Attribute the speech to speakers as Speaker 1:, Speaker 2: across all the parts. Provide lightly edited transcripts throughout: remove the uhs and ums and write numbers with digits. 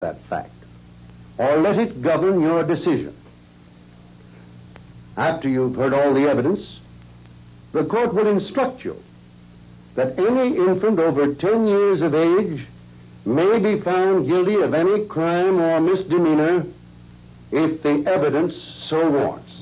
Speaker 1: that fact, or let it govern your decision. After you've heard all the evidence, the court will instruct you that any infant over 10 years of age may be found guilty of any crime or misdemeanor if the evidence so warrants.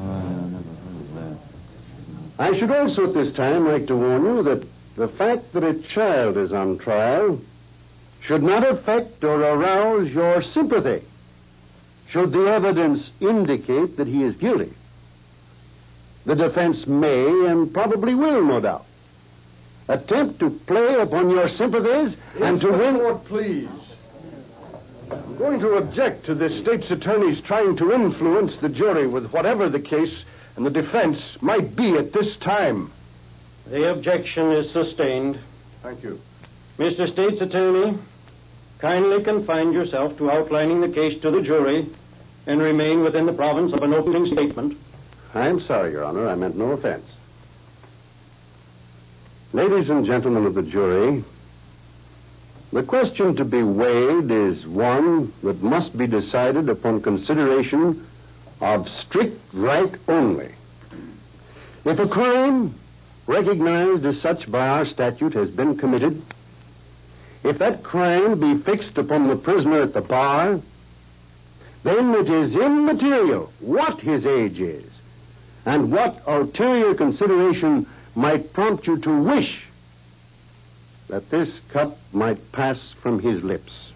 Speaker 1: I should also at this time like to warn you that the fact that a child is on trial should not affect or arouse your sympathy should the evidence indicate that he is guilty. The defense may and probably will, no doubt, attempt to play upon your sympathies and to win...
Speaker 2: Lord, please. I'm going to object to the state's attorneys trying to influence the jury with whatever the case and the defense might be at this time.
Speaker 3: The objection is sustained.
Speaker 2: Thank you.
Speaker 3: Mr. State's Attorney, kindly confine yourself to outlining the case to the jury and remain within the province of an opening statement.
Speaker 1: I'm sorry, Your Honor. I meant no offense. Ladies and gentlemen of the jury, the question to be weighed is one that must be decided upon consideration of strict right only. If a crime recognized as such by our statute has been committed, if that crime be fixed upon the prisoner at the bar, then it is immaterial what his age is and what ulterior consideration might prompt you to wish that this cup might pass from his lips.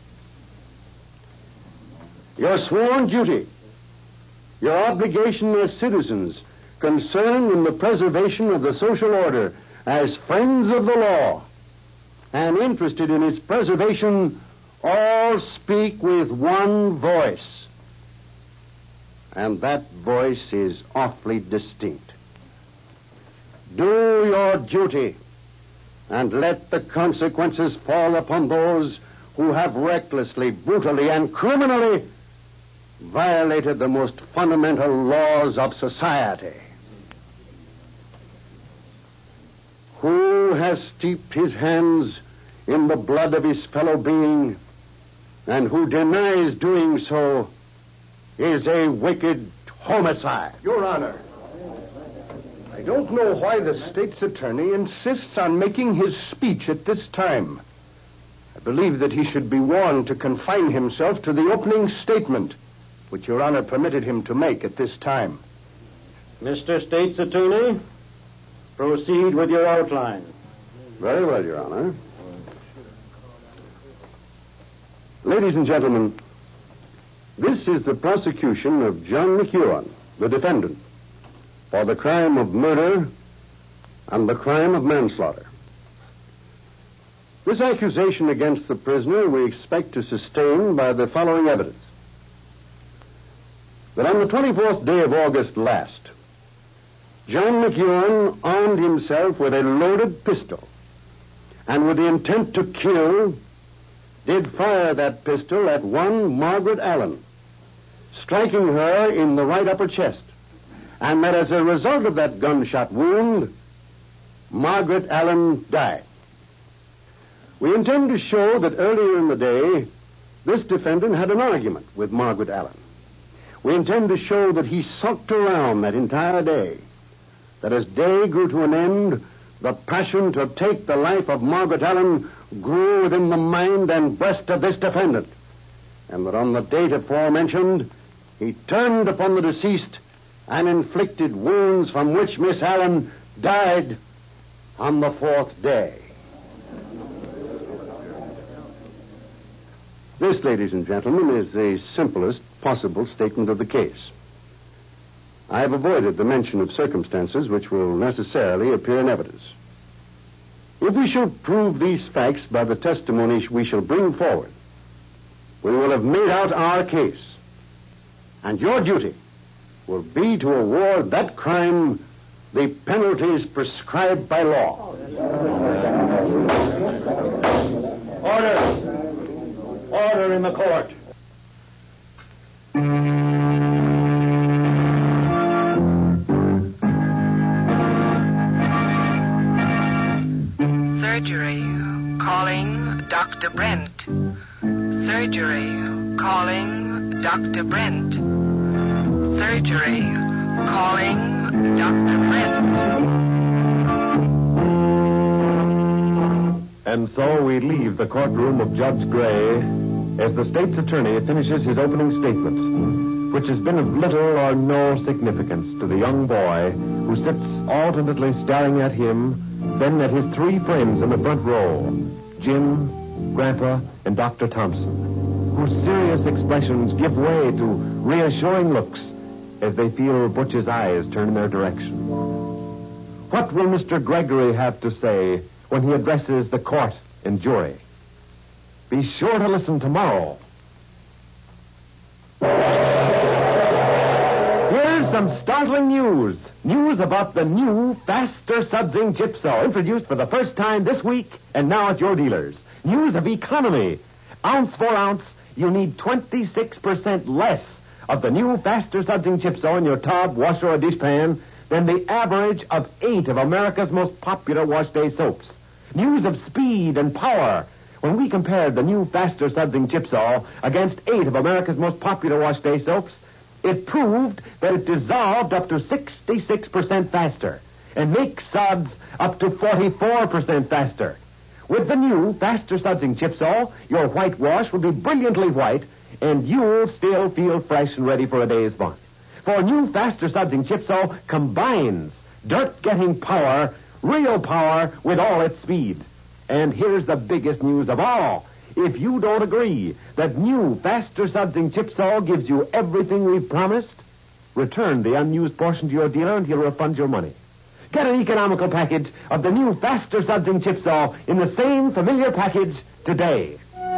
Speaker 1: Your sworn duty, your obligation as citizens concerned in the preservation of the social order as friends of the law and interested in its preservation all speak with one voice. And that voice is awfully distinct. Do your duty and let the consequences fall upon those who have recklessly, brutally, and criminally violated the most fundamental laws of society. Who has steeped his hands in the blood of his fellow being and who denies doing so is a wicked homicide.
Speaker 2: Your Honor, I don't know why the state's attorney insists on making his speech at this time. I believe that he should be warned to confine himself to the opening statement, which Your Honor permitted him to make at this time.
Speaker 3: Mr. State's Attorney, proceed with your outline.
Speaker 1: Very well, Your Honor. Ladies and gentlemen, this is the prosecution of John McEwen, the defendant, for the crime of murder and the crime of manslaughter. This accusation against the prisoner we expect to sustain by the following evidence. That on the 24th day of August last, John McEwen armed himself with a loaded pistol and with the intent to kill, did fire that pistol at one Margaret Allen, striking her in the right upper chest, and that as a result of that gunshot wound, Margaret Allen died. We intend to show that earlier in the day, this defendant had an argument with Margaret Allen. We intend to show that he sulked around that entire day, that as day grew to an end, the passion to take the life of Margaret Allen grew within the mind and breast of this defendant, and that on the date aforementioned, he turned upon the deceased and inflicted wounds from which Miss Allen died on the fourth day. This, ladies and gentlemen, is the simplest possible statement of the case. I have avoided the mention of circumstances which will necessarily appear in evidence. If we shall prove these facts by the testimony we shall bring forward, we will have made out our case, and your duty will be to award that crime the penalties prescribed by law.
Speaker 3: Order! Order in the court.
Speaker 4: Surgery. Calling Dr. Brent. Surgery. Calling Dr. Brent. Surgery. Calling Dr. Brent.
Speaker 5: And so we leave the courtroom of Judge Gray as the state's attorney finishes his opening statement, which has been of little or no significance to the young boy who sits alternately staring at him, then at his three friends in the front row, Jim, Grandpa, and Dr. Thompson, whose serious expressions give way to reassuring looks as they feel Butch's eyes turn in their direction. What will Mr. Gregory have to say when he addresses the court and jury? Be sure to listen tomorrow. Here's some startling news. News about the new Faster Sudsing Gypso, introduced for the first time this week and now at your dealers. News of economy. Ounce for ounce, you need 26% less of the new Faster Sudsing Gypso in your tub, washer, or dishpan than the average of 8 of America's most popular wash day soaps. News of speed and power. When we compared the new Faster Sudsing Gypso against 8 of America's most popular wash day soaps, it proved that it dissolved up to 66% faster and makes suds up to 44% faster. With the new Faster Sudsing Gypso, your white wash will be brilliantly white, and you'll still feel fresh and ready for a day's fun. For new Faster Sudsing Gypso combines dirt-getting power, real power, with all its speed. And here's the biggest news of all. If you don't agree that new Faster Sudsing Gypso gives you everything we've promised, return the unused portion to your dealer and he'll refund your money. Get an economical package of the new Faster Sudsing Gypso in the same familiar package today.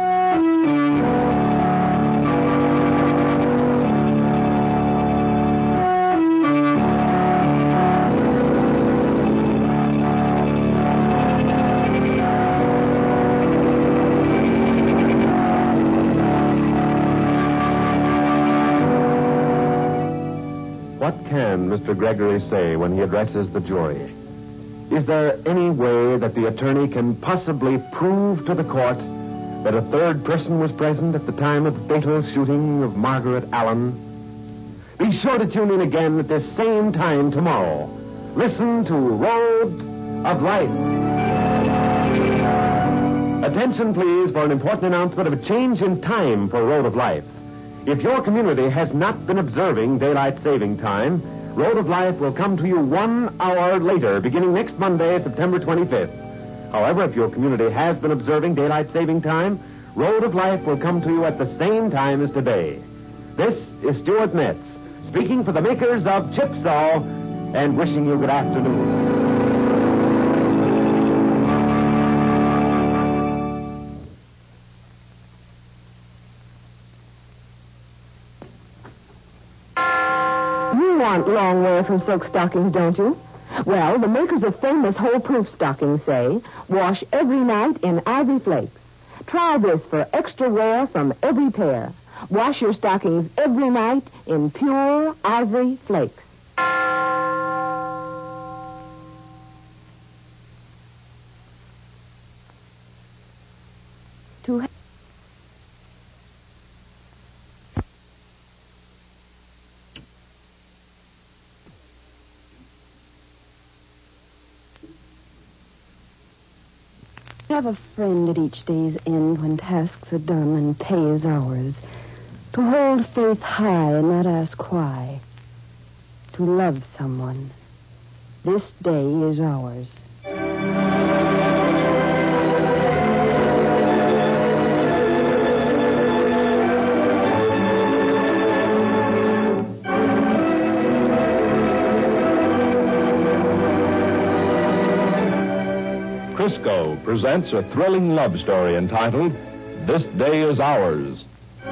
Speaker 5: What can Mr. Gregory say when he addresses the jury? Is there any way that the attorney can possibly prove to the court that a third person was present at the time of the fatal shooting of Margaret Allen? Be sure to tune in again at this same time tomorrow. Listen to Road of Life. Attention, please, for an important announcement of a change in time for Road of Life. If your community has not been observing daylight saving time, Road of Life will come to you 1 hour later, beginning next Monday, September 25th. However, if your community has been observing daylight saving time, Road of Life will come to you at the same time as today. This is Stuart Metz, speaking for the makers of Gypso, and wishing you good afternoon.
Speaker 6: Long wear from silk stockings, don't you? Well, the makers of famous hole-proof stockings say, wash every night in Ivory Flakes. Try this for extra wear from every pair. Wash your stockings every night in pure Ivory Flakes. Have a friend at each day's end when tasks are done and pay is ours. To hold faith high and not ask why. To love someone. This day is ours.
Speaker 7: Crisco presents a thrilling love story entitled This Day Is Ours.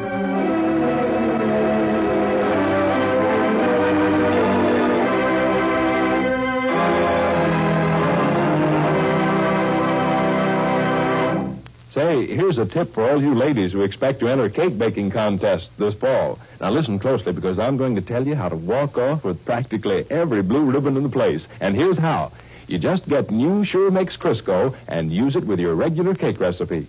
Speaker 7: Say, here's a tip for all you ladies who expect to enter cake baking contests this fall. Now listen closely, because I'm going to tell you how to walk off with practically every blue ribbon in the place. And here's how. You just get new Sure Mix Crisco and use it with your regular cake recipe.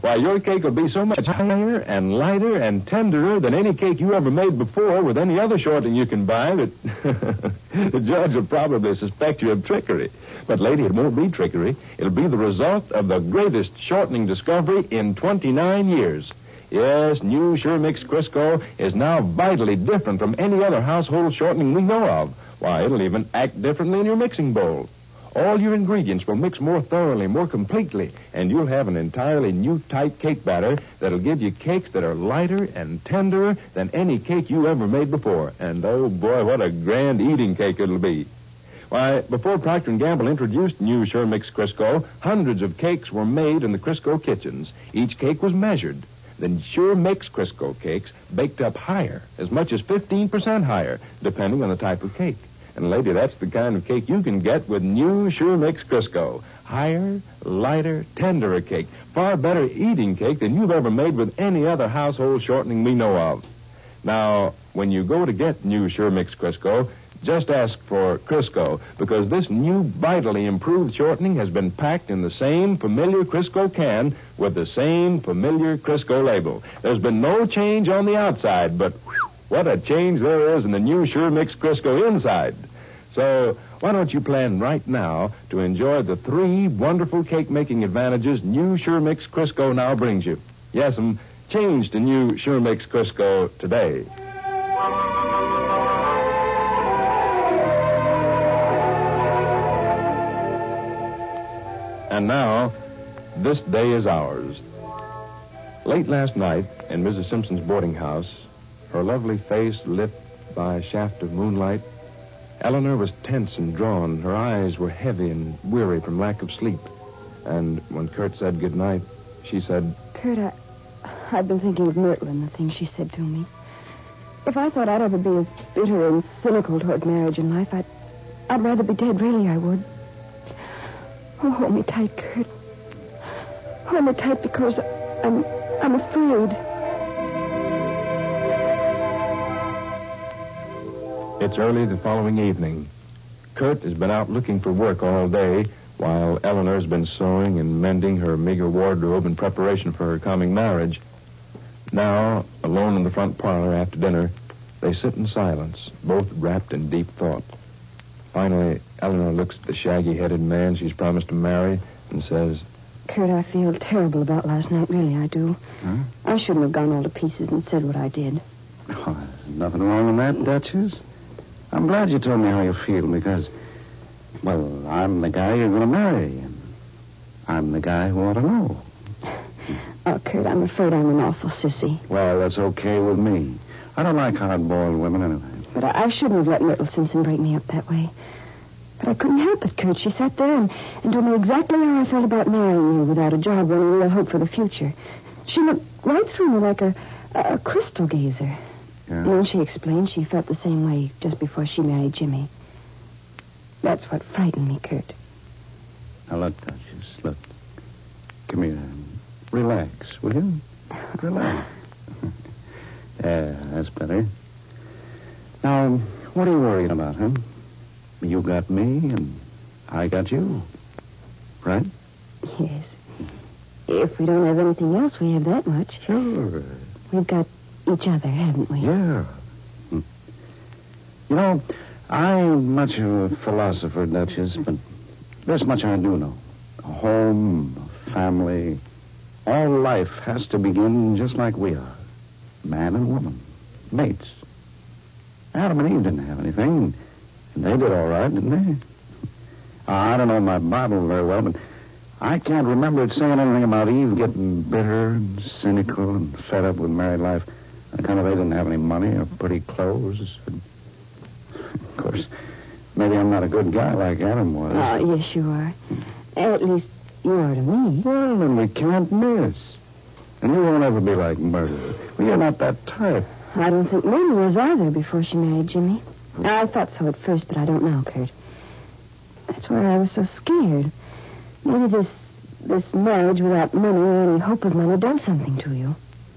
Speaker 7: Why, your cake will be so much higher and lighter and tenderer than any cake you ever made before with any other shortening you can buy that the judge will probably suspect you of trickery. But, lady, it won't be trickery. It'll be the result of the greatest shortening discovery in 29 years. Yes, new Sure Mix Crisco is now vitally different from any other household shortening we know of. Why, it'll even act differently in your mixing bowl. All your ingredients will mix more thoroughly, more completely, and you'll have an entirely new type cake batter that'll give you cakes that are lighter and tenderer than any cake you ever made before. And, oh, boy, what a grand eating cake it'll be. Why, before Procter & Gamble introduced new Sure Mix Crisco, hundreds of cakes were made in the Crisco kitchens. Each cake was measured. Then Sure Mix Crisco cakes baked up higher, as much as 15% higher, depending on the type of cake. And, lady, that's the kind of cake you can get with new Sure Mix Crisco. Higher, lighter, tenderer cake. Far better eating cake than you've ever made with any other household shortening we know of. Now, when you go to get new Sure Mix Crisco, just ask for Crisco, because this new vitally improved shortening has been packed in the same familiar Crisco can with the same familiar Crisco label. There's been no change on the outside, but whew, what a change there is in the new Sure Mix Crisco inside. So, why don't you plan right now to enjoy the 3 wonderful cake-making advantages new Sure Mix Crisco now brings you. Yes, change to new Sure Mix Crisco today. And now, this day is ours. Late last night, in Mrs. Simpson's boarding house, her lovely face lit by a shaft of moonlight, Eleanor was tense and drawn. Her eyes were heavy and weary from lack of sleep. And when Kurt said goodnight, she said,
Speaker 6: Kurt, I've been thinking of Myrtle and the things she said to me. If I thought I'd ever be as bitter and cynical toward marriage and life, I'd rather be dead, really, I would. Oh, hold me tight, Kurt. Hold me tight because I'm afraid.
Speaker 7: It's early the following evening. Kurt has been out looking for work all day, while Eleanor's been sewing and mending her meager wardrobe in preparation for her coming marriage. Now, alone in the front parlor after dinner, they sit in silence, both wrapped in deep thought. Finally, Eleanor looks at the shaggy-headed man she's promised to marry and says,
Speaker 6: Kurt, I feel terrible about last night, really, I do.
Speaker 2: Huh?
Speaker 6: I shouldn't have gone all to pieces and said what I did.
Speaker 2: Oh, there's nothing wrong in that, Duchess. I'm glad you told me how you feel because, well, I'm the guy you're going to marry, and I'm the guy who ought to know.
Speaker 6: Oh, Kurt, I'm afraid I'm an awful sissy.
Speaker 2: Well, that's okay with me. I don't like hard-boiled women anyway.
Speaker 6: But I shouldn't have let Myrtle Simpson break me up that way. But I couldn't help it, Kurt. She sat there and told me exactly how I felt about marrying you without a job or any real hope for the future. She looked right through me like a crystal gazer.
Speaker 2: Yeah.
Speaker 6: And when she explained she felt the same way just before she married Jimmy. That's what frightened me, Kurt.
Speaker 2: Now, look, Duchess, look. Come here. Relax, will you? Relax. Yeah, that's better. Now, what are you worrying about, huh? You got me, and I got you. Right?
Speaker 6: Yes. If we don't have anything else, we have that much.
Speaker 2: Sure.
Speaker 6: We've got each other, haven't we?
Speaker 2: Yeah. You know, I ain't much of a philosopher, Duchess, but this much I do know. A home, a family, all life has to begin just like we are. Man and woman. Mates. Adam and Eve didn't have anything, and they did all right, didn't they? I don't know my Bible very well, but I can't remember it saying anything about Eve getting bitter and cynical and fed up with married life. Kind of they didn't have any money or pretty clothes. Of course, maybe I'm not a good guy like Adam was.
Speaker 6: Oh, yes, you are. At least you are to me.
Speaker 2: Well, then we can't miss. And you won't ever be like Myrtle. Well, you're not that type.
Speaker 6: I don't think Myrtle was either before she married Jimmy. I thought so at first, but I don't now, Kurt. That's why I was so scared. Maybe this marriage without money or any hope of money does something to you.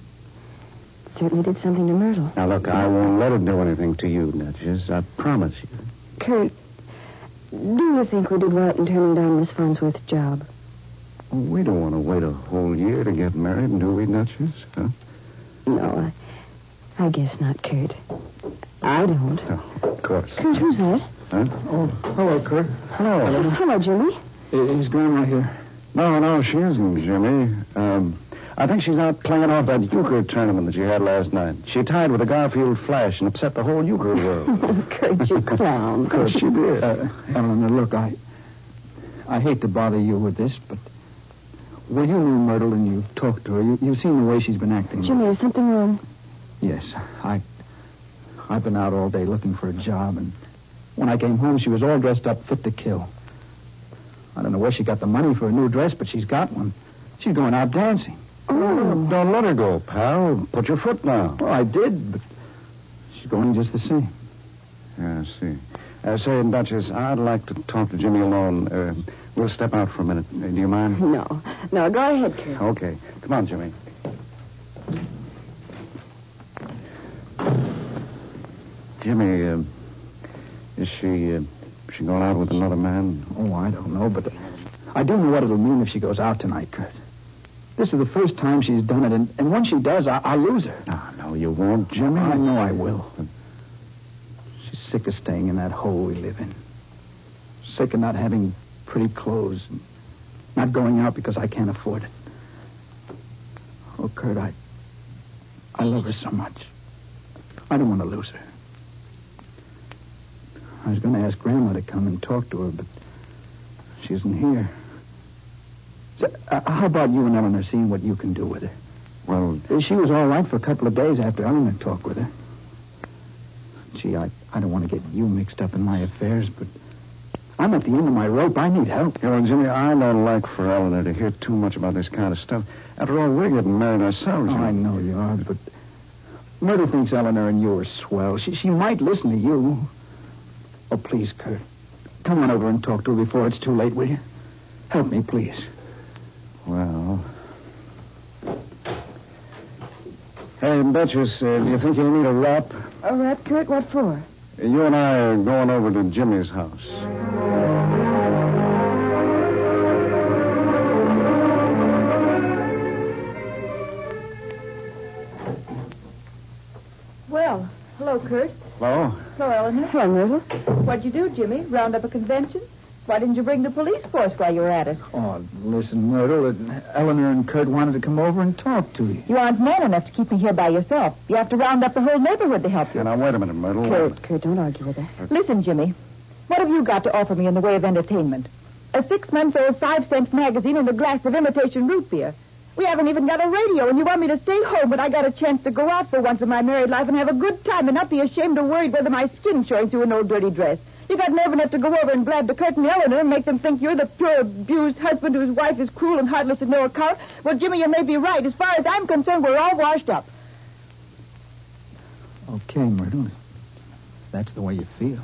Speaker 6: It certainly did something to Myrtle.
Speaker 2: Now, look, I won't let it do anything to you, Duchess. I promise you.
Speaker 6: Kurt, do you think we did right in turning down Miss Farnsworth's job?
Speaker 2: Oh, we don't want to wait a whole year to get married, do we, Duchess? Huh?
Speaker 6: No, I guess not, Kurt. I don't.
Speaker 2: Oh, of course.
Speaker 6: Kurt, who's that?
Speaker 2: Huh?
Speaker 8: Oh, hello, Kurt.
Speaker 2: Hello.
Speaker 6: Hello, Jimmy.
Speaker 8: Is Grandma here?
Speaker 2: No, she isn't, Jimmy. I think she's out playing off that euchre tournament that you had last night. She tied with a Garfield flash and upset the whole euchre world.
Speaker 6: Oh, Kurt, you clown.
Speaker 2: Of course she did.
Speaker 8: Eleanor, look, I hate to bother you with this, but when you knew Myrtle and you talked to her, you've seen the way she's been acting.
Speaker 6: Jimmy, is something wrong?
Speaker 8: Yes, I've been out all day looking for a job, and when I came home, she was all dressed up, fit to kill. I don't know where she got the money for a new dress, but she's got one. She's going out dancing.
Speaker 2: Oh, don't let her go, pal. Put your foot down.
Speaker 8: Oh, I did, but she's going just the same.
Speaker 2: Yeah, I see. Say, Duchess, I'd like to talk to Jimmy alone. We'll step out for a minute. Do you mind?
Speaker 6: No, go ahead, Kurt.
Speaker 2: Okay. Come on, Jimmy. Jimmy, is she going out with another man?
Speaker 8: Oh, I don't know, but I do know what it'll mean if she goes out tonight, Kurt. This is the first time she's done it, and when she does, I'll lose her.
Speaker 2: Oh, no, you won't, Jimmy.
Speaker 8: I know I will. She's sick of staying in that hole we live in. Sick of not having pretty clothes, and not going out because I can't afford it. Oh, Kurt, I love her so much. I don't want to lose her. I was going to ask Grandma to come and talk to her, but she isn't here. So, how about you and Eleanor seeing what you can do with her?
Speaker 2: Well,
Speaker 8: She was all right for a couple of days after Eleanor talked with her. Gee, I don't want to get you mixed up in my affairs, but I'm at the end of my rope. I need help.
Speaker 2: you know, Jimmy, I don't like for Eleanor to hear too much about this kind of stuff. After all, we're getting married ourselves.
Speaker 8: Oh, I know you are, but Myrtle thinks Eleanor and you are swell. She might listen to you. Oh, please, Kurt. Come on over and talk to her before it's too late, will you? Help me, please.
Speaker 2: Well. Hey, Duchess, do you think you need a wrap?
Speaker 6: A wrap, Kurt? What for?
Speaker 2: You and I are going over to Jimmy's house.
Speaker 9: Well, hello, Kurt.
Speaker 2: Hello?
Speaker 9: Hello, Eleanor.
Speaker 6: Hello, Myrtle.
Speaker 9: What'd you do, Jimmy? Round up a convention? Why didn't you bring the police force while you were at it?
Speaker 8: Oh, listen, Myrtle. Eleanor and Kurt wanted to come over and talk to you.
Speaker 9: You aren't man enough to keep me here by yourself. You have to round up the whole neighborhood to help you.
Speaker 2: Now, wait a minute, Myrtle.
Speaker 6: Kurt, don't argue with her.
Speaker 9: Listen, Jimmy. What have you got to offer me in the way of entertainment? A 6-month-old 5-cent magazine and a glass of imitation root beer. We haven't even got a radio, and you want me to stay home when I got a chance to go out for once in my married life and have a good time and not be ashamed or worried whether my skin's showing through an old dirty dress. You got nerve enough to go over and grab the Kurt and Eleanor and make them think you're the pure abused husband whose wife is cruel and heartless and no account. Well, Jimmy, you may be right. As far as I'm concerned, we're all washed up.
Speaker 8: Okay, Myrtle. That's the way you feel.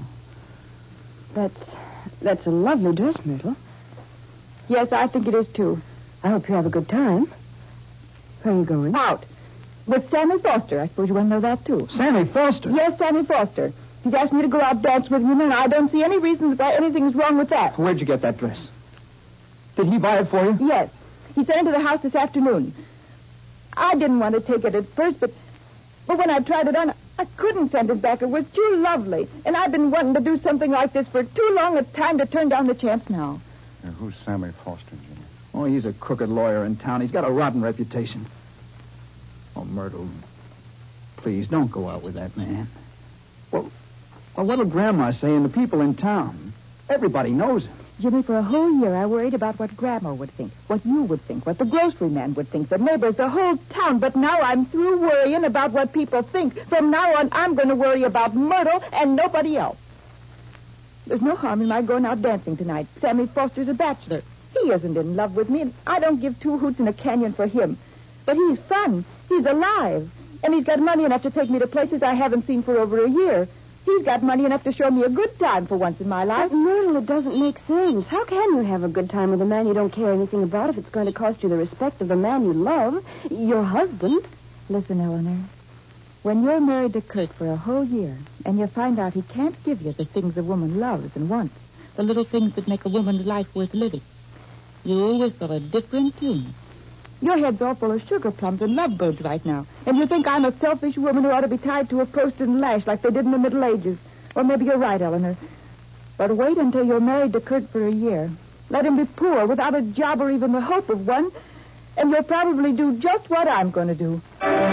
Speaker 6: That's a lovely dress, Myrtle.
Speaker 9: Yes, I think it is, too.
Speaker 6: I hope you have a good time. Where are you going?
Speaker 9: Out. With Sammy Foster. I suppose you want to know that, too.
Speaker 8: Sammy Foster?
Speaker 9: Yes, Sammy Foster. He's asked me to go out dance with him, and I don't see any reason why anything's wrong with that.
Speaker 8: Where'd you get that dress? Did he buy it for you?
Speaker 9: Yes. He sent it to the house this afternoon. I didn't want to take it at first, but when I tried it on, I couldn't send it back. It was too lovely. And I've been wanting to do something like this for too long a time to turn down the chance now.
Speaker 2: Who's Sammy Foster, Jimmy?
Speaker 8: Oh, he's a crooked lawyer in town. He's got a rotten reputation. Oh, Myrtle, please don't go out with that man. Well, what'll Grandma say and the people in town? Everybody knows him.
Speaker 9: Jimmy, for a whole year I worried about what Grandma would think, what you would think, what the grocery man would think, the neighbors, the whole town. But now I'm through worrying about what people think. From now on, I'm going to worry about Myrtle and nobody else. There's no harm in my going out dancing tonight. Sammy Foster's a bachelor. He isn't in love with me, and I don't give 2 hoots in a canyon for him. But he's fun. He's alive. And he's got money enough to take me to places I haven't seen for over a year. He's got money enough to show me a good time for once in my life.
Speaker 6: But, Myrtle, it doesn't make sense. How can you have a good time with a man you don't care anything about if it's going to cost you the respect of the man you love, your husband?
Speaker 9: Listen, Eleanor. When you're married to Kurt for a whole year and you find out he can't give you the things a woman loves and wants, the little things that make a woman's life worth living, You always got a different tune. Your head's all full of sugar plums and lovebirds right now. And you think I'm a selfish woman who ought to be tied to a post and lashed like they did in the Middle Ages. Well, maybe you're right, Eleanor. But wait until you're married to Kurt for a year. Let him be poor, without a job or even the hope of one, and you'll probably do just what I'm going to do.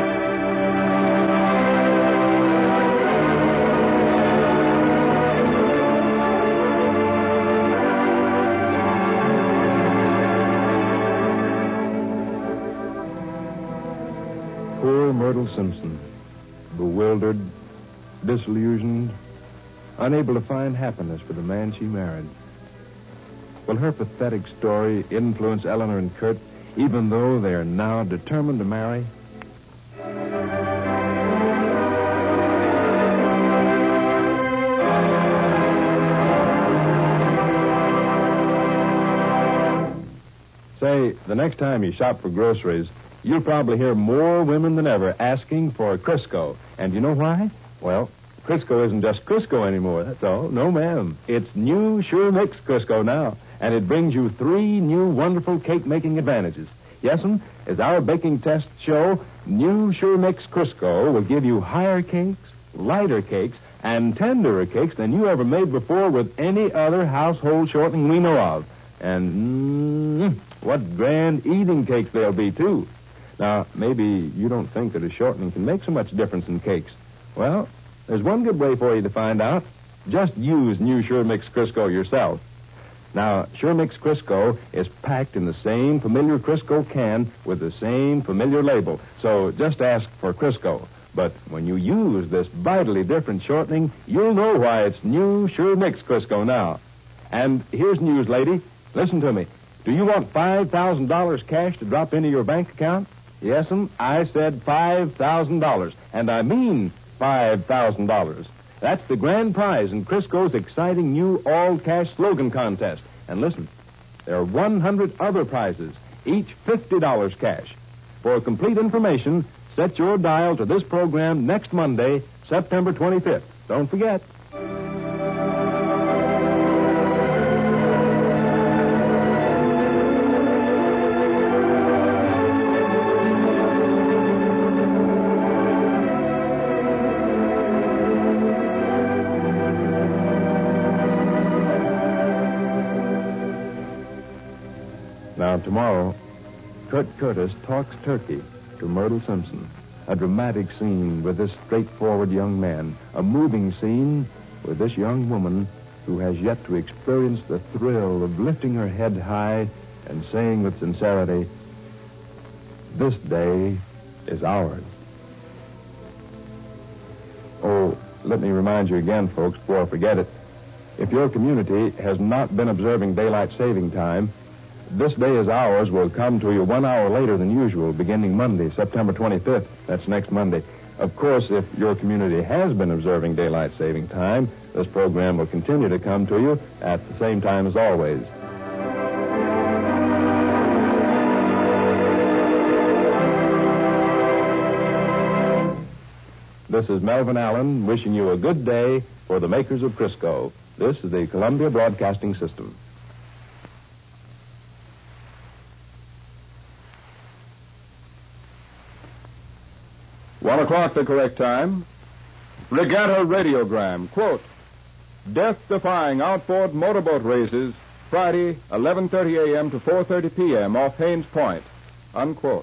Speaker 7: Poor Myrtle Simpson, bewildered, disillusioned, unable to find happiness for the man she married. Will her pathetic story influence Eleanor and Kurt, even though they are now determined to marry? Say, the next time you shop for groceries, you'll probably hear more women than ever asking for Crisco. And you know why? Well, Crisco isn't just Crisco anymore, that's all. No, ma'am. It's new Sure Mix Crisco now. And it brings you 3 new wonderful cake-making advantages. Yes'm, as our baking tests show, new Sure Mix Crisco will give you higher cakes, lighter cakes, and tenderer cakes than you ever made before with any other household shortening we know of. And, what grand eating cakes they'll be, too. Now, maybe you don't think that a shortening can make so much difference in cakes. Well, there's one good way for you to find out. Just use new Sure Mix Crisco yourself. Now, Sure Mix Crisco is packed in the same familiar Crisco can with the same familiar label. So just ask for Crisco. But when you use this vitally different shortening, you'll know why it's new Sure Mix Crisco now. And here's news, lady. Listen to me. Do you want $5,000 cash to drop into your bank account? Yes'm, I said $5,000. And I mean $5,000. That's the grand prize in Crisco's exciting new all-cash slogan contest. And listen, there are 100 other prizes, each $50 cash. For complete information, set your dial to this program next Monday, September 25th. Don't forget. Now, tomorrow, Kurt Curtis talks turkey to Myrtle Simpson. A dramatic scene with this straightforward young man. A moving scene with this young woman who has yet to experience the thrill of lifting her head high and saying with sincerity, "This day is ours." Oh, let me remind you again, folks, before I forget it. If your community has not been observing daylight saving time, This Day is Ours will come to you 1 hour later than usual, beginning Monday, September 25th. That's next Monday. Of course, if your community has been observing daylight saving time, this program will continue to come to you at the same time as always. This is Melvin Allen wishing you a good day for the makers of Crisco. This is the Columbia Broadcasting System.
Speaker 10: 1 o'clock, the correct time. Regatta radiogram. Quote, death-defying outboard motorboat races, Friday, 11:30 a.m. to 4:30 p.m. off Haines Point. Unquote.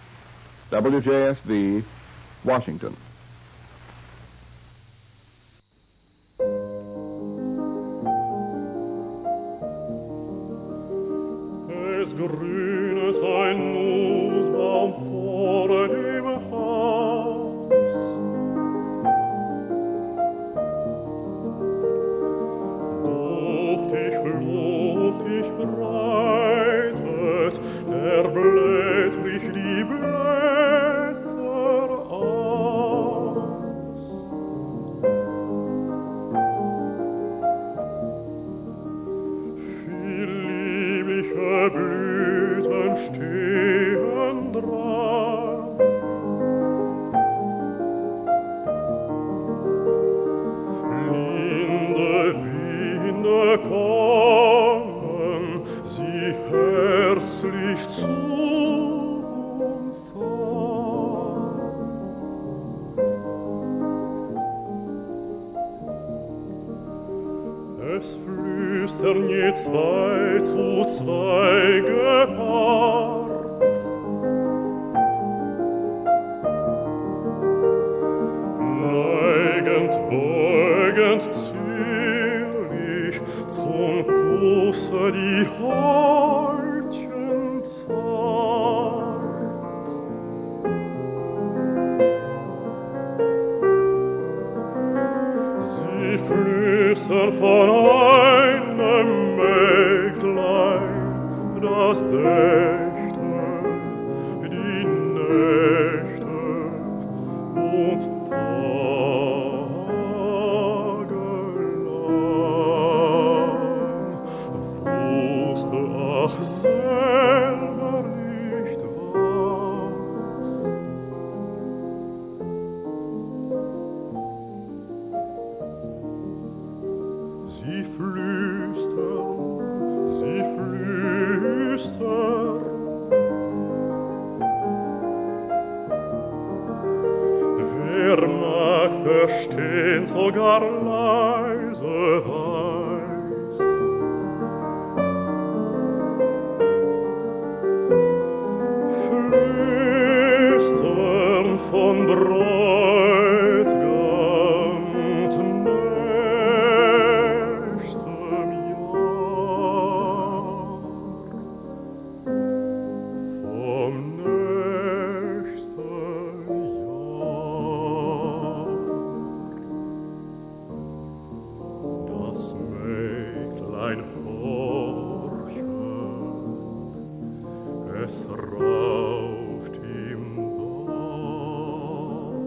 Speaker 10: WJSV, Washington.
Speaker 11: Es grünet ein Nussbaum vor dem Haus. Luftig breitet blättrig die Blätter aus. Viel liebliche Blüten Es flüstern je zwei zu zwei gepaart. Neigend, beugend, zierlich zum Kusse die Häutchen zart. Sie flüstern von einem Mägdlein, das dächte die Nächte und tagelang, wusste ach selber nicht was. Sie flüstern, wer mag verstehen, sogar leise weiß. Flüstern von Bräut'gam und nächstem Jahr, vom nächsten Jahr. Das Mägdlein horchet, es raucht im Bauch,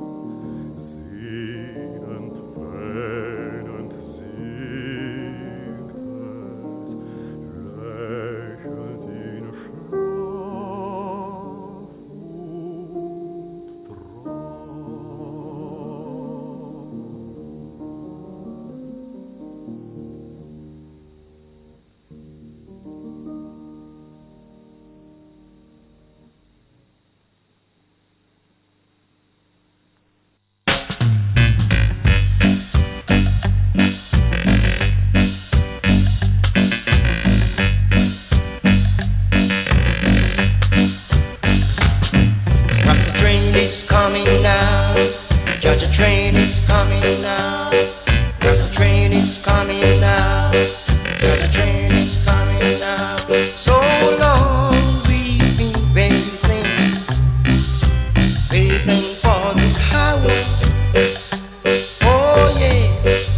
Speaker 11: sinnend, wähnend singt es, lächelt in Schlaf und Traum.
Speaker 12: Cause the train is coming now. Judge, the train is coming now. Cause the train is coming now. Judge, the train is coming now. So long we've been waiting, waiting for this hour. Oh yeah.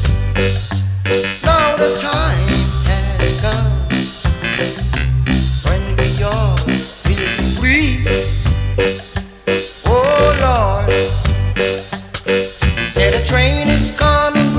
Speaker 12: Now the time has come when we all will be free. Oh Lord, say the train is coming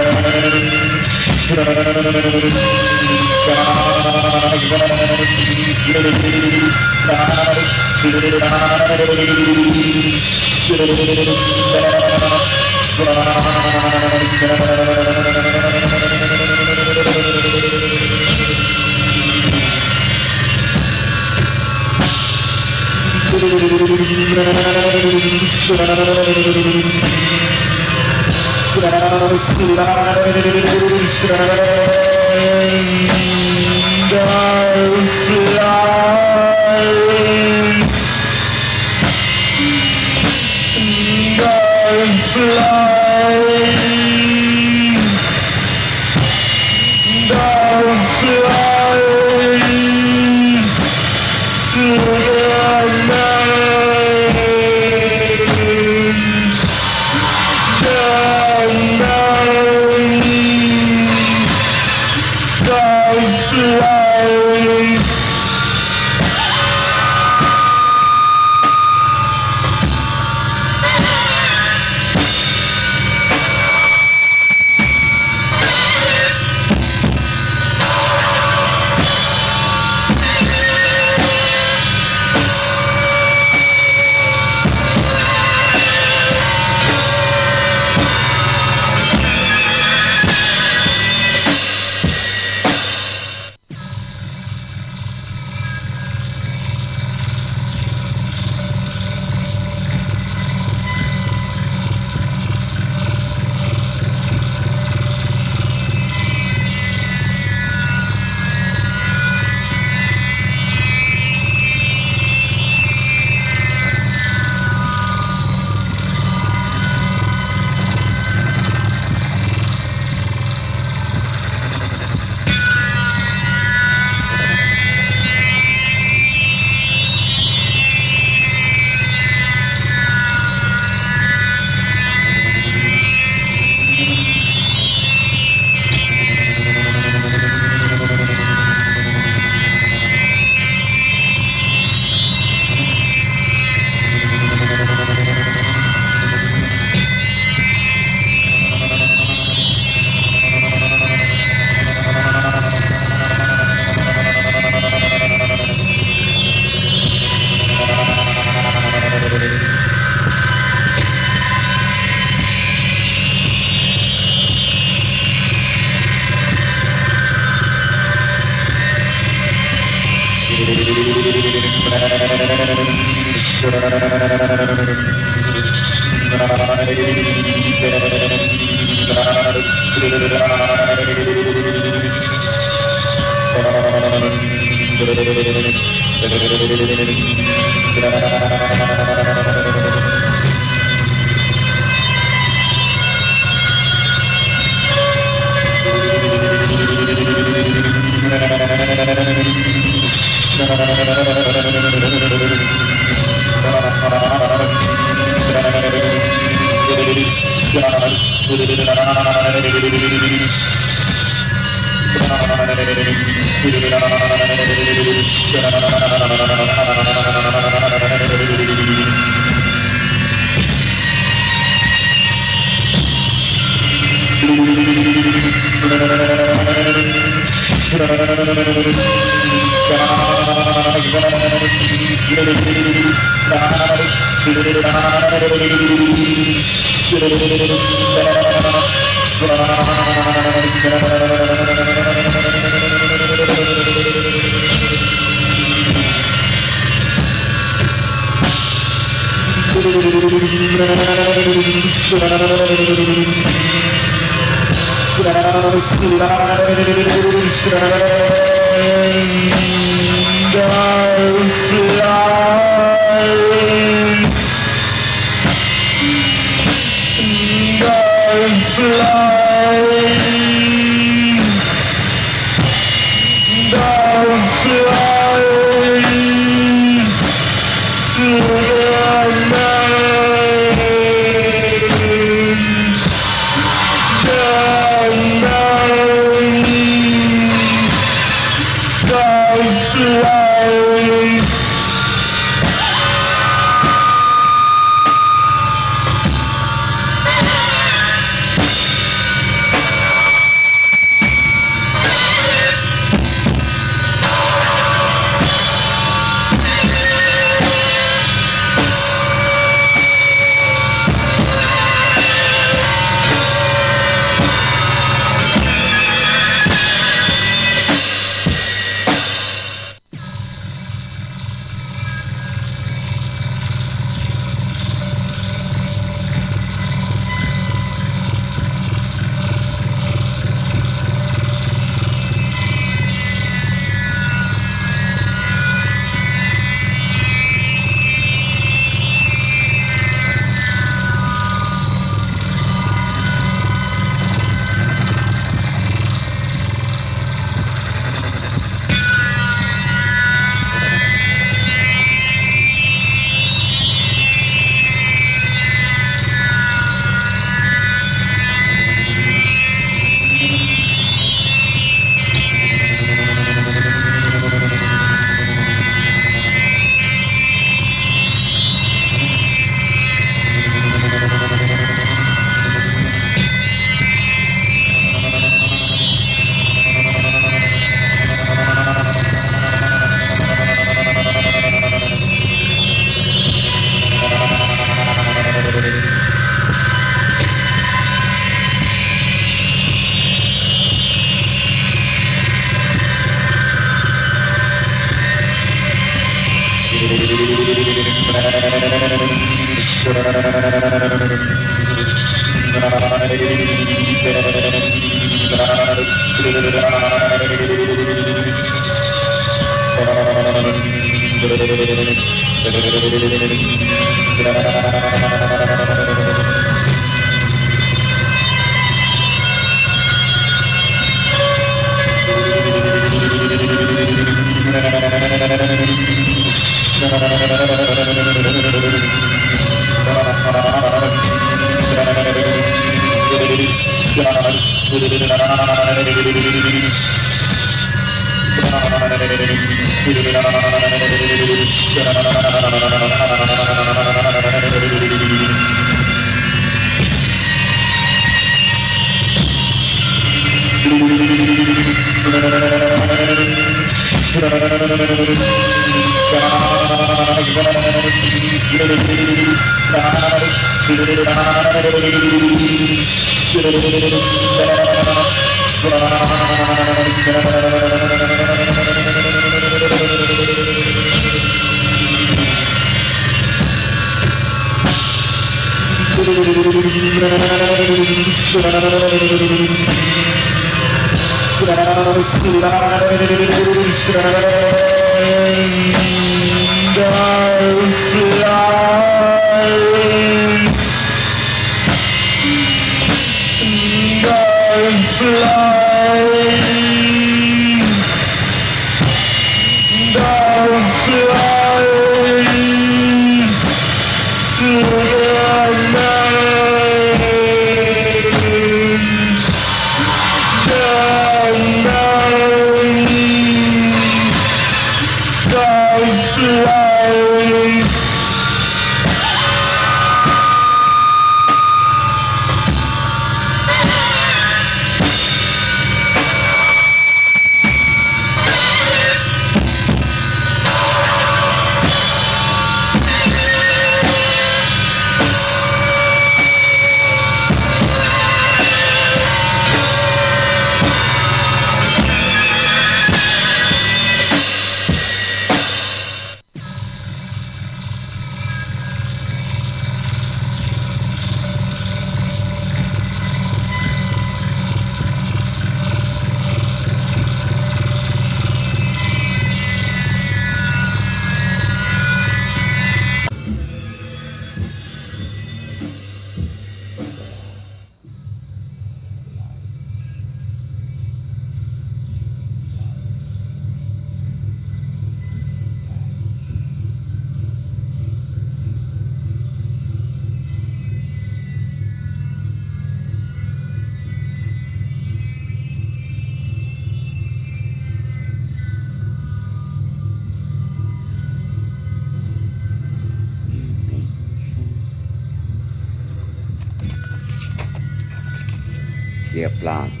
Speaker 13: Plan.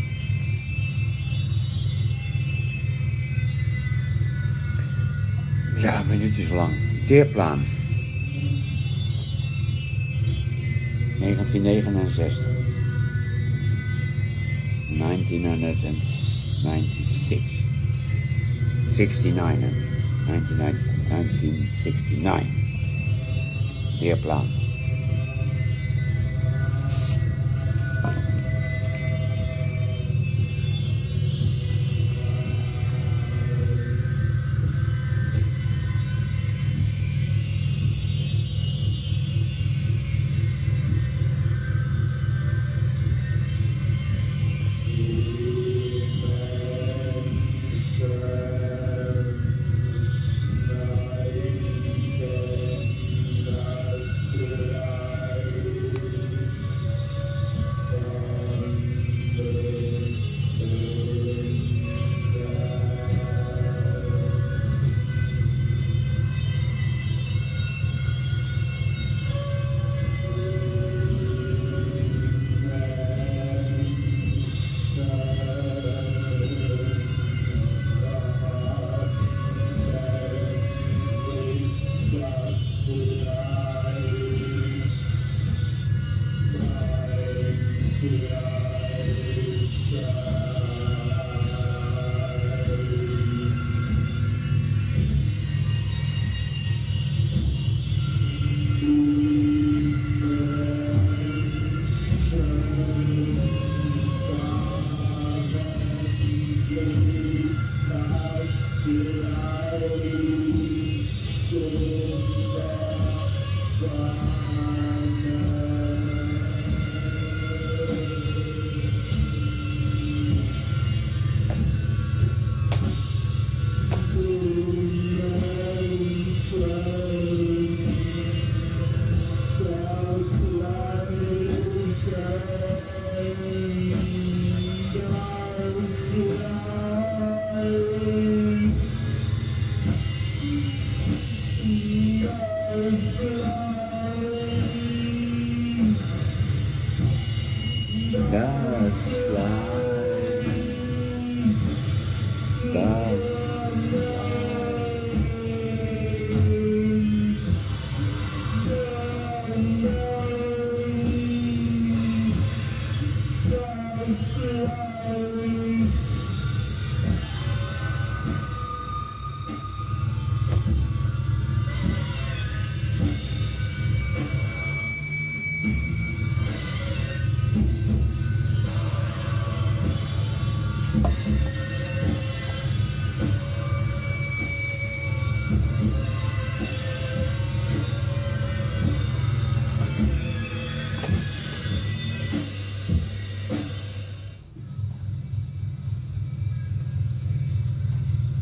Speaker 13: Ja, minuutjes lang. Deerplaan. 1969. 1996. 69 en 1969. Deerplaan.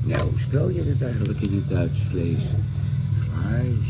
Speaker 13: Nou, hoe spel je dit eigenlijk in het Duits, vlees? Fleisch.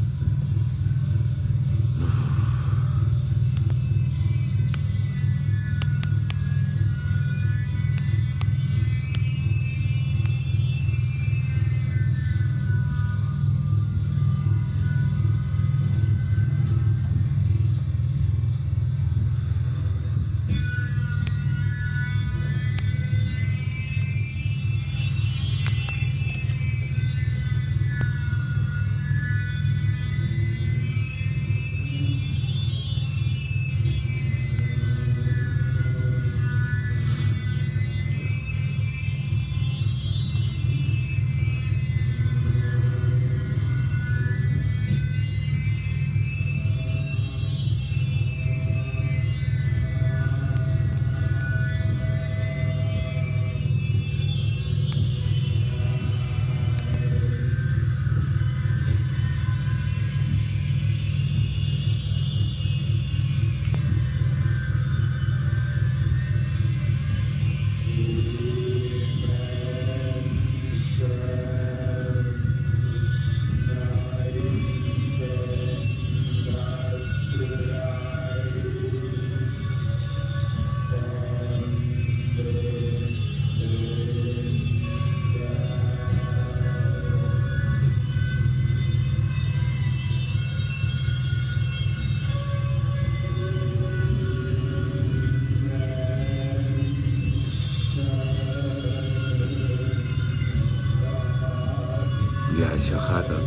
Speaker 13: Ja, zo gaat dat.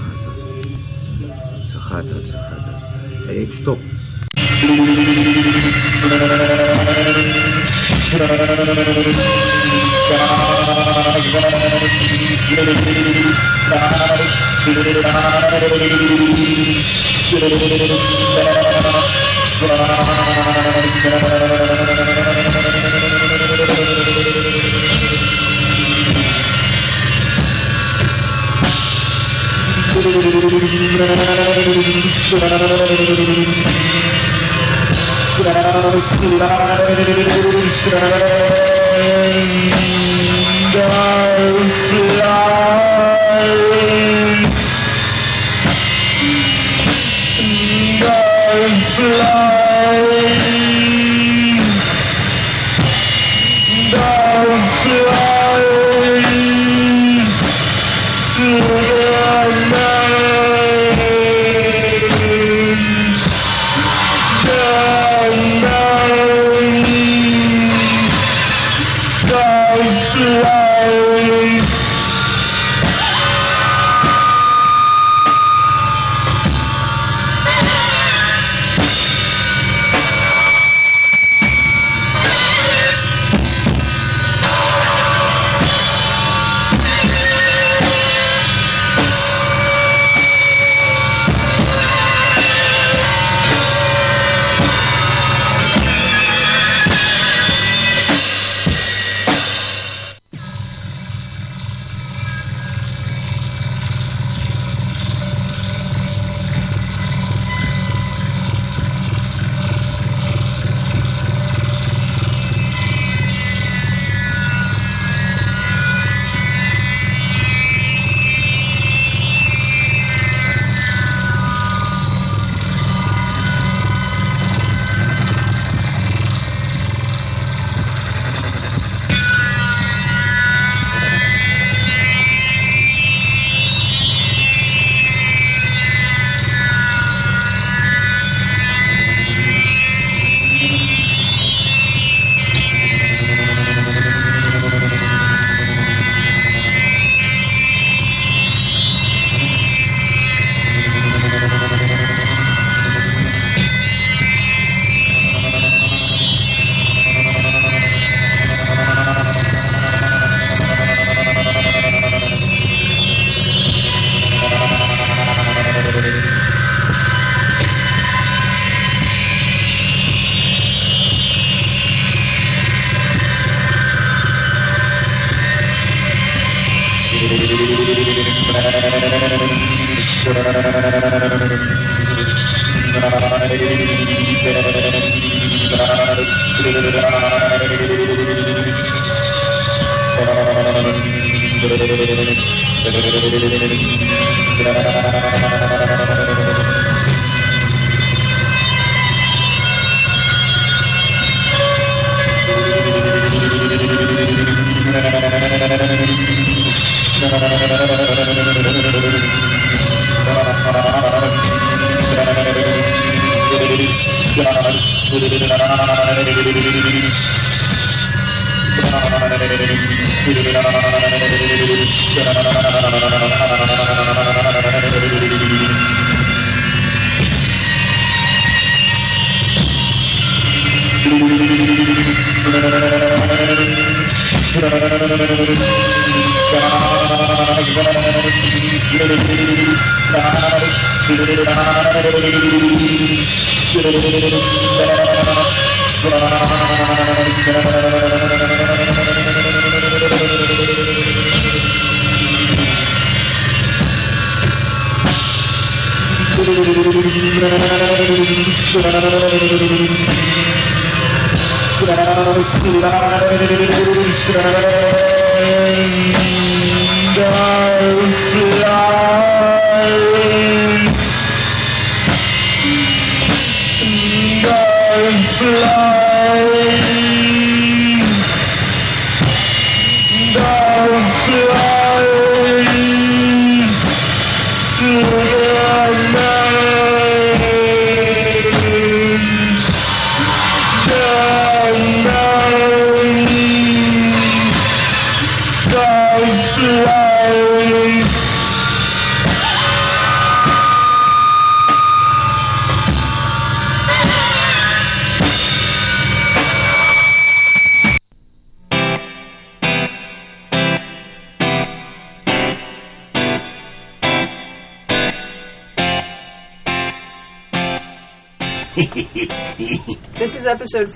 Speaker 13: Zo gaat dat. Hé, ik stop.
Speaker 14: This is episode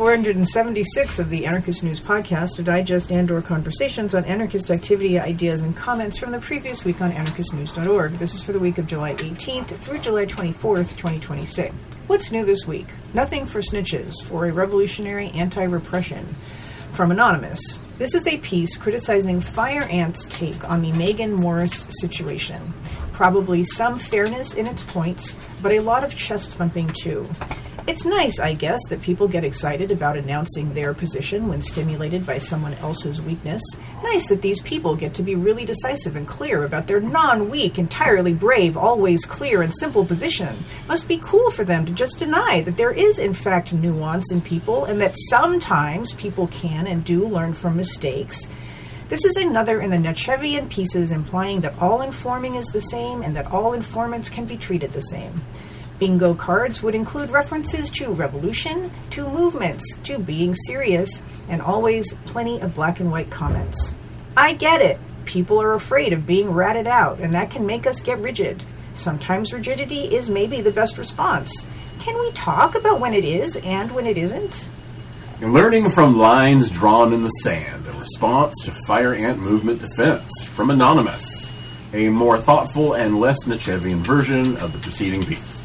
Speaker 14: 476 of the Anarchist News Podcast, a digest and/or conversations on anarchist activity, ideas, and comments from the previous week on anarchistnews.org. This is for the week of July 18th through July 24th, 2026. What's new this week? Nothing for snitches, for a revolutionary anti-repression. From Anonymous. This is a piece criticizing Fire Ant's take on the Megan Morris situation. Probably some fairness in its points, but a lot of chest-thumping too. It's nice, I guess, that people get excited about announcing their position when stimulated by someone else's weakness. Nice that these people get to be really decisive and clear about their non-weak, entirely brave, always clear and simple position. Must be cool for them to just deny that there is, in fact, nuance in people and that sometimes people can and do learn from mistakes. This is another in the Nietzschean pieces implying that all informing is the same and that all informants can be treated the same. Bingo cards would include references to revolution, to movements, to being serious, and always plenty of black and white comments. I get it. People are afraid of being ratted out, and that can make us get rigid. Sometimes rigidity is maybe the best response. Can we talk about when it is and when it isn't?
Speaker 15: Learning from lines drawn in the sand, a response to Fire Ant movement defense from Anonymous, a more thoughtful and less Nietzschean version of the preceding piece.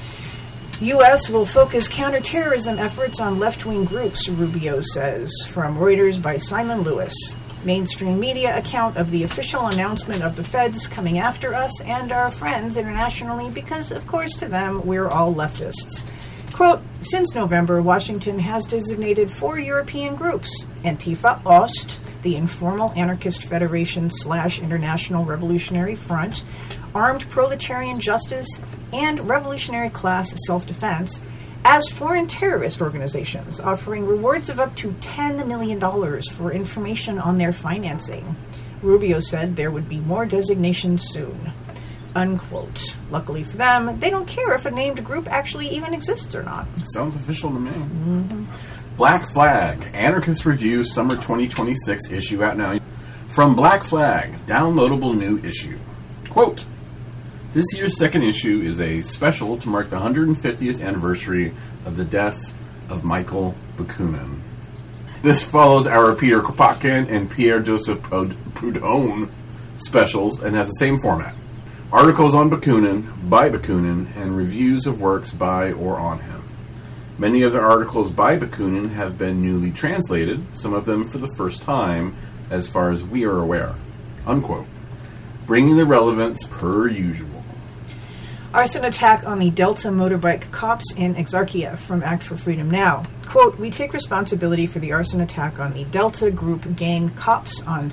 Speaker 14: U.S. will focus counterterrorism efforts on left-wing groups, Rubio says, from Reuters by Simon Lewis. Mainstream media account of the official announcement of the feds coming after us and our friends internationally because, of course, to them, we're all leftists. Quote, since November, Washington has designated 4 European groups, Antifa Ost, the Informal Anarchist Federation / International Revolutionary Front, Armed Proletarian Justice, and Revolutionary Class Self-Defense, as foreign terrorist organizations, offering rewards of up to $10 million for information on their financing. Rubio said there would be more designations soon. Unquote. Luckily for them, they don't care if a named group actually even exists or not.
Speaker 15: Sounds official to me. Black Flag, Anarchist Review Summer 2026 issue out now. From Black Flag, downloadable new issue. Quote, this year's second issue is a special to mark the 150th anniversary of the death of Michael Bakunin. This follows our Peter Kropotkin and Pierre-Joseph Proudhon specials and has the same format. Articles on Bakunin, by Bakunin, and reviews of works by or on him. Many of the articles by Bakunin have been newly translated, some of them for the first time, as far as we are aware. unquote. Bringing the relevance per usual.
Speaker 14: Arson attack on the Delta motorbike cops in Exarchia from Act for Freedom Now. Quote, we take responsibility for the arson attack on the Delta Group gang cops on